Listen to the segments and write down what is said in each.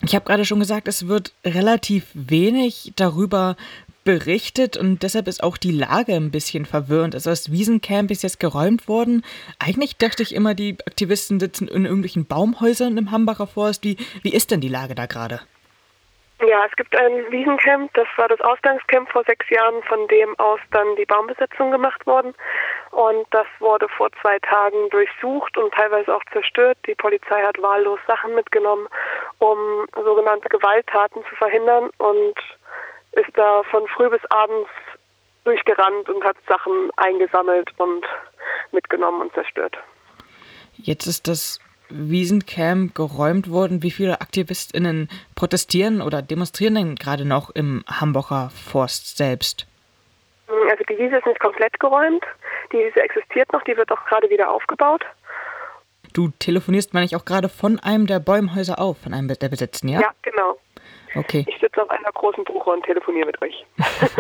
Ich habe gerade schon gesagt, es wird relativ wenig darüber berichtet und deshalb ist auch die Lage ein bisschen verwirrend. Also das Wiesencamp ist jetzt geräumt worden. Eigentlich dachte ich immer, die Aktivisten sitzen in irgendwelchen Baumhäusern im Hambacher Forst. Wie ist denn die Lage da gerade? Ja, es gibt ein Wiesencamp, das war das Ausgangscamp vor 6 Jahren, von dem aus dann die Baumbesetzung gemacht worden. Und das wurde vor 2 Tagen durchsucht und teilweise auch zerstört. Die Polizei hat wahllos Sachen mitgenommen, um sogenannte Gewalttaten zu verhindern und ist da von früh bis abends durchgerannt und hat Sachen eingesammelt und mitgenommen und zerstört. Jetzt ist das Wiesencamp geräumt worden. Wie viele AktivistInnen protestieren oder demonstrieren denn gerade noch im Hambacher Forst selbst? Also die Wiese ist nicht komplett geräumt. Die Wiese existiert noch, die wird auch gerade wieder aufgebaut. Du telefonierst, meine ich, auch gerade von einem der Bäumhäuser auf, von einem der besetzten, ja? Ja, genau. Okay. Ich sitze auf einer großen Buche und telefoniere mit euch.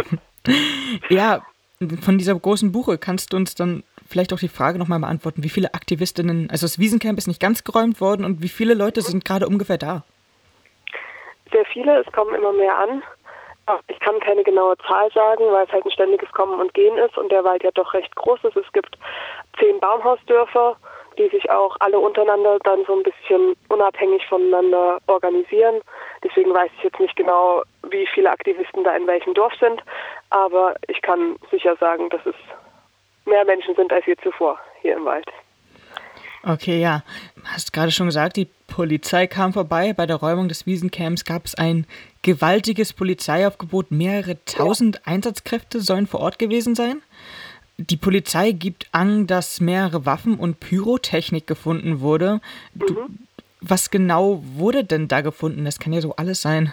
Ja, von dieser großen Buche kannst du uns dann vielleicht auch die Frage nochmal beantworten, wie viele AktivistInnen, also das Wiesencamp ist nicht ganz geräumt worden und wie viele Leute sind gerade ungefähr da? Sehr viele, es kommen immer mehr an. Ich kann keine genaue Zahl sagen, weil es halt ein ständiges Kommen und Gehen ist und der Wald ja doch recht groß ist. Es gibt 10 Baumhausdörfer, die sich auch alle untereinander dann so ein bisschen unabhängig voneinander organisieren. Deswegen weiß ich jetzt nicht genau, wie viele Aktivisten da in welchem Dorf sind, aber ich kann sicher sagen, dass es mehr Menschen sind als je zuvor hier im Wald. Okay, ja. Hast gerade schon gesagt, die Polizei kam vorbei. Bei der Räumung des Wiesencamps gab es ein gewaltiges Polizeiaufgebot. Mehrere tausend Einsatzkräfte sollen vor Ort gewesen sein. Die Polizei gibt an, dass mehrere Waffen und Pyrotechnik gefunden wurde. Was genau wurde denn da gefunden? Das kann ja so alles sein.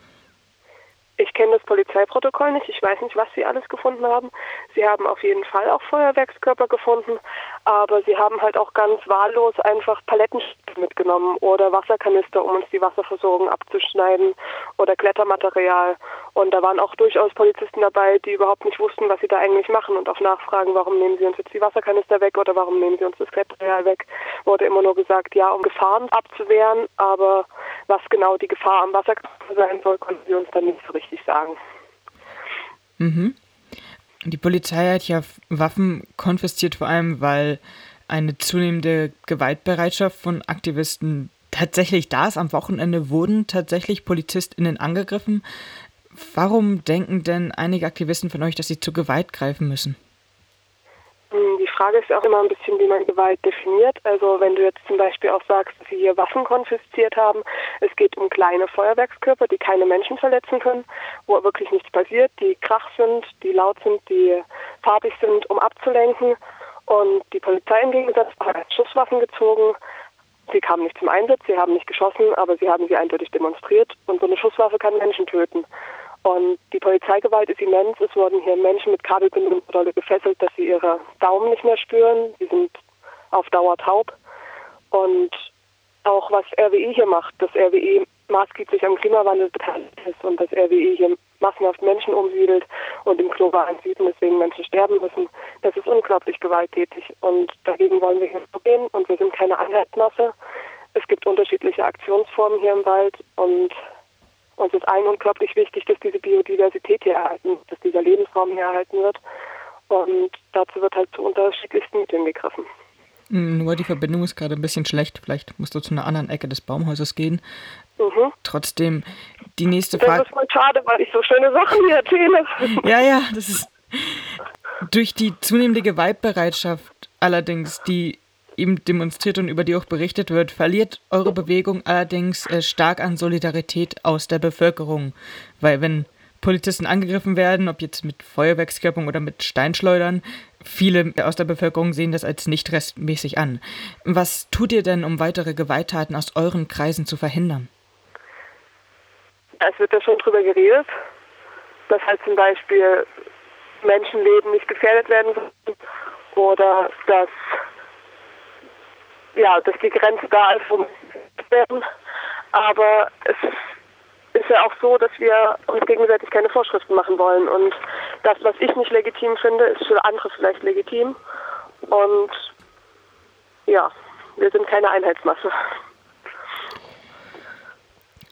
Ich kenne das Polizeiprotokoll nicht. Ich weiß nicht, was sie alles gefunden haben. Sie haben auf jeden Fall auch Feuerwerkskörper gefunden, aber sie haben halt auch ganz wahllos einfach Palettenstücke mitgenommen oder Wasserkanister, um uns die Wasserversorgung abzuschneiden oder Klettermaterial. Und da waren auch durchaus Polizisten dabei, die überhaupt nicht wussten, was sie da eigentlich machen. Und auf Nachfragen, warum nehmen sie uns jetzt die Wasserkanister weg oder warum nehmen sie uns das Klettermaterial weg, wurde immer nur gesagt, ja, um Gefahren abzuwehren, aber was genau die Gefahr am Wasserkanister sein soll, konnten sie uns dann nicht so richtig sagen. Die Polizei hat ja Waffen konfisziert, vor allem weil eine zunehmende Gewaltbereitschaft von Aktivisten tatsächlich da ist. Am Wochenende wurden tatsächlich PolizistInnen angegriffen. Warum denken denn einige Aktivisten von euch, dass sie zur Gewalt greifen müssen? Die Frage ist auch immer ein bisschen, wie man Gewalt definiert. Also wenn du jetzt zum Beispiel auch sagst, dass sie hier Waffen konfisziert haben, es geht um kleine Feuerwerkskörper, die keine Menschen verletzen können, wo wirklich nichts passiert, die krach sind, die laut sind, die farbig sind, um abzulenken. Und die Polizei im Gegensatz hat Schusswaffen gezogen. Sie kamen nicht zum Einsatz, sie haben nicht geschossen, aber sie haben sie eindeutig demonstriert. Und so eine Schusswaffe kann Menschen töten. Und die Polizeigewalt ist immens. Es wurden hier Menschen mit Kabelbinden gefesselt, dass sie ihre Daumen nicht mehr spüren. Sie sind auf Dauer taub. Und auch was RWE hier macht, dass RWE maßgeblich am Klimawandel beteiligt ist und dass RWE hier massenhaft Menschen umsiedelt und im globalen Süden deswegen Menschen sterben müssen, das ist unglaublich gewalttätig. Und dagegen wollen wir hier vorgehen und wir sind keine Einheitsmasse. Es gibt unterschiedliche Aktionsformen hier im Wald und uns ist allen unglaublich wichtig, dass diese Biodiversität hier erhalten, dass dieser Lebensraum hier erhalten wird. Und dazu wird halt zu unterschiedlichsten Mitteln gegriffen. Nur die Verbindung ist gerade ein bisschen schlecht. Vielleicht musst du zu einer anderen Ecke des Baumhauses gehen. Trotzdem, die nächste Frage... Das ist voll schade, weil ich so schöne Sachen hier erzähle. Ja, das ist... Durch die zunehmende Gewaltbereitschaft allerdings, die eben demonstriert und über die auch berichtet wird, verliert eure Bewegung allerdings stark an Solidarität aus der Bevölkerung. Weil wenn Polizisten angegriffen werden, ob jetzt mit Feuerwerkskörpern oder mit Steinschleudern, viele aus der Bevölkerung sehen das als nicht rechtmäßig an. Was tut ihr denn, um weitere Gewalttaten aus euren Kreisen zu verhindern? Es wird ja schon drüber geredet, dass halt zum Beispiel Menschenleben nicht gefährdet werden sollen oder dass die Grenze da ist, wo wir werden. Aber es ist ja auch so, dass wir uns gegenseitig keine Vorschriften machen wollen. Und das, was ich nicht legitim finde, ist für andere vielleicht legitim. Und ja, wir sind keine Einheitsmasse.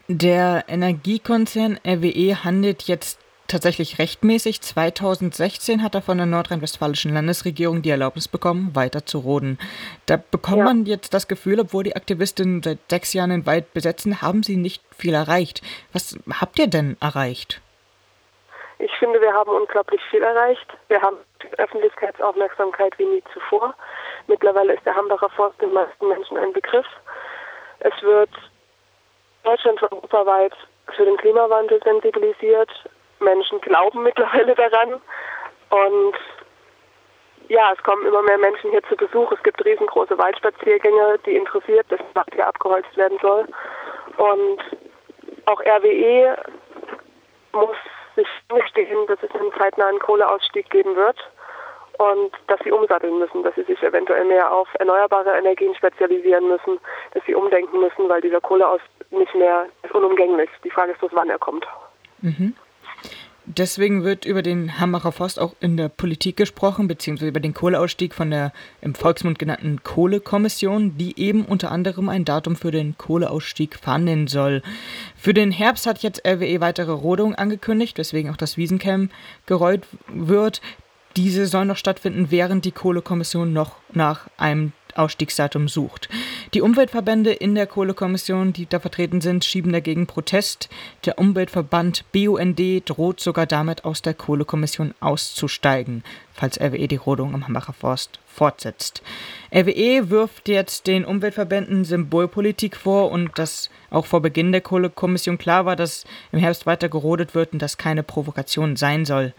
Der Energiekonzern RWE handelt jetzt tatsächlich rechtmäßig. 2016 hat er von der nordrhein-westfälischen Landesregierung die Erlaubnis bekommen, weiter zu roden. Da bekommt man jetzt das Gefühl, obwohl die Aktivistinnen seit 6 Jahren den Wald besetzen, haben sie nicht viel erreicht. Was habt ihr denn erreicht? Ich finde, wir haben unglaublich viel erreicht. Wir haben Öffentlichkeitsaufmerksamkeit wie nie zuvor. Mittlerweile ist der Hambacher Forst den meisten Menschen ein Begriff. Es wird Deutschland und europaweit für den Klimawandel sensibilisiert. Menschen glauben mittlerweile daran. Und ja, es kommen immer mehr Menschen hier zu Besuch. Es gibt riesengroße Waldspaziergänge, die interessiert, dass der Wald hier abgeholzt werden soll. Und auch RWE muss sich eingestehen, dass es einen zeitnahen Kohleausstieg geben wird und dass sie umsatteln müssen, dass sie sich eventuell mehr auf erneuerbare Energien spezialisieren müssen, dass sie umdenken müssen, weil dieser Kohleausstieg nicht mehr ist unumgänglich. Die Frage ist bloß, wann er kommt. Mhm. Deswegen wird über den Hambacher Forst auch in der Politik gesprochen, beziehungsweise über den Kohleausstieg von der im Volksmund genannten Kohlekommission, die eben unter anderem ein Datum für den Kohleausstieg verhandeln soll. Für den Herbst hat jetzt RWE weitere Rodungen angekündigt, weswegen auch das Wiesencamp geräumt wird. Diese soll noch stattfinden, während die Kohlekommission noch nach einem Ausstiegsdatum sucht. Die Umweltverbände in der Kohlekommission, die da vertreten sind, schieben dagegen Protest. Der Umweltverband BUND droht sogar damit, aus der Kohlekommission auszusteigen, falls RWE die Rodung am Hambacher Forst fortsetzt. RWE wirft jetzt den Umweltverbänden Symbolpolitik vor und dass auch vor Beginn der Kohlekommission klar war, dass im Herbst weiter gerodet wird und das keine Provokation sein soll.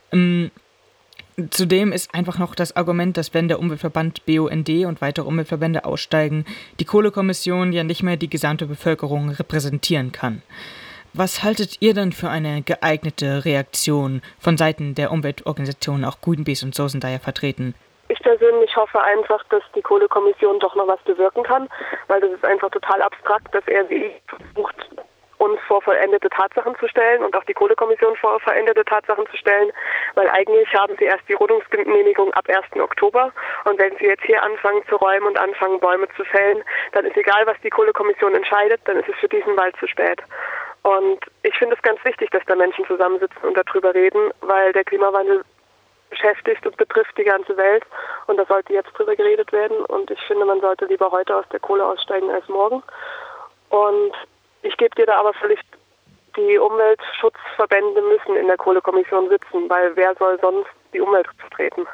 Zudem ist einfach noch das Argument, dass wenn der Umweltverband BUND und weitere Umweltverbände aussteigen, die Kohlekommission ja nicht mehr die gesamte Bevölkerung repräsentieren kann. Was haltet ihr denn für eine geeignete Reaktion von Seiten der Umweltorganisationen, auch Greenpeace und so sind da ja vertreten? Ich persönlich hoffe einfach, dass die Kohlekommission doch noch was bewirken kann, weil das ist einfach total abstrakt, dass RWE versucht, uns vor vollendete Tatsachen zu stellen und auch die Kohlekommission vor vollendete Tatsachen zu stellen, weil eigentlich haben sie erst die Rodungsgenehmigung ab 1. Oktober und wenn sie jetzt hier anfangen zu räumen und anfangen Bäume zu fällen, dann ist egal, was die Kohlekommission entscheidet, dann ist es für diesen Wald zu spät. Und ich finde es ganz wichtig, dass da Menschen zusammensitzen und darüber reden, weil der Klimawandel beschäftigt und betrifft die ganze Welt und da sollte jetzt drüber geredet werden und ich finde, man sollte lieber heute aus der Kohle aussteigen als morgen. Und ich gebe dir da aber völlig, die Umweltschutzverbände müssen in der Kohlekommission sitzen, weil wer soll sonst die Umwelt vertreten?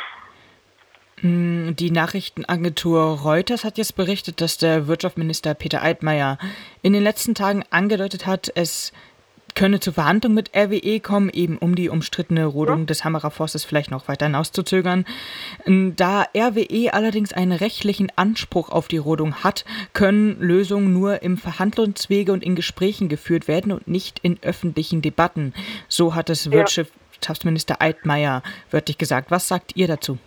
Die Nachrichtenagentur Reuters hat jetzt berichtet, dass der Wirtschaftsminister Peter Altmaier in den letzten Tagen angedeutet hat, es könne zu Verhandlungen mit RWE kommen, eben um die umstrittene Rodung des Hambacher Forstes vielleicht noch weiter hinauszuzögern. Da RWE allerdings einen rechtlichen Anspruch auf die Rodung hat, können Lösungen nur im Verhandlungswege und in Gesprächen geführt werden und nicht in öffentlichen Debatten. So hat es Wirtschaftsminister Altmaier wörtlich gesagt. Was sagt ihr dazu?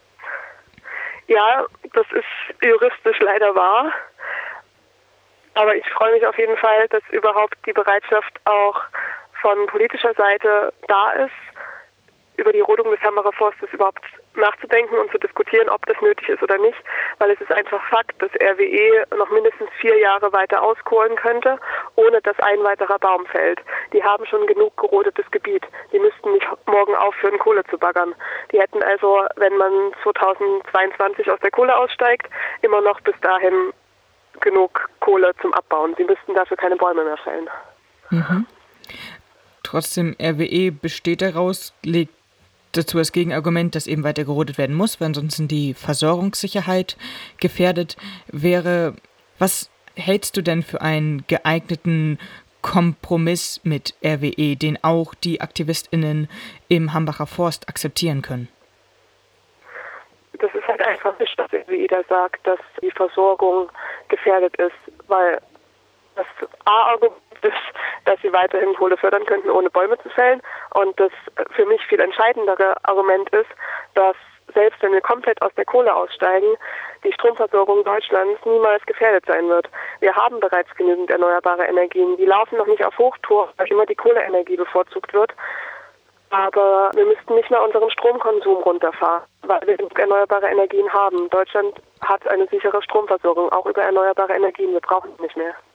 Ja, das ist juristisch leider wahr. Aber ich freue mich auf jeden Fall, dass überhaupt die Bereitschaft auch von politischer Seite da ist, über die Rodung des Hambacher Forstes überhaupt nachzudenken und zu diskutieren, ob das nötig ist oder nicht, weil es ist einfach Fakt, dass RWE noch mindestens 4 Jahre weiter auskohlen könnte, ohne dass ein weiterer Baum fällt. Die haben schon genug gerodetes Gebiet. Die müssten nicht morgen aufhören, Kohle zu baggern. Die hätten also, wenn man 2022 aus der Kohle aussteigt, immer noch bis dahin genug Kohle zum Abbauen. Sie müssten dafür keine Bäume mehr fällen. Mhm. Trotzdem, RWE besteht daraus, legt dazu das Gegenargument, dass eben weiter gerodet werden muss, weil ansonsten die Versorgungssicherheit gefährdet wäre. Was hältst du denn für einen geeigneten Kompromiss mit RWE, den auch die AktivistInnen im Hambacher Forst akzeptieren können? Das ist halt einfach nicht, dass RWE da sagt, dass die Versorgung gefährdet ist, weil das A-Argument ist, dass sie weiterhin Kohle fördern könnten, ohne Bäume zu fällen. Und das für mich viel entscheidendere Argument ist, dass selbst wenn wir komplett aus der Kohle aussteigen, die Stromversorgung Deutschlands niemals gefährdet sein wird. Wir haben bereits genügend erneuerbare Energien. Die laufen noch nicht auf Hochtouren, weil immer die Kohleenergie bevorzugt wird. Aber wir müssten nicht mehr unseren Stromkonsum runterfahren, weil wir genug erneuerbare Energien haben. Deutschland hat eine sichere Stromversorgung, auch über erneuerbare Energien. Wir brauchen nicht mehr.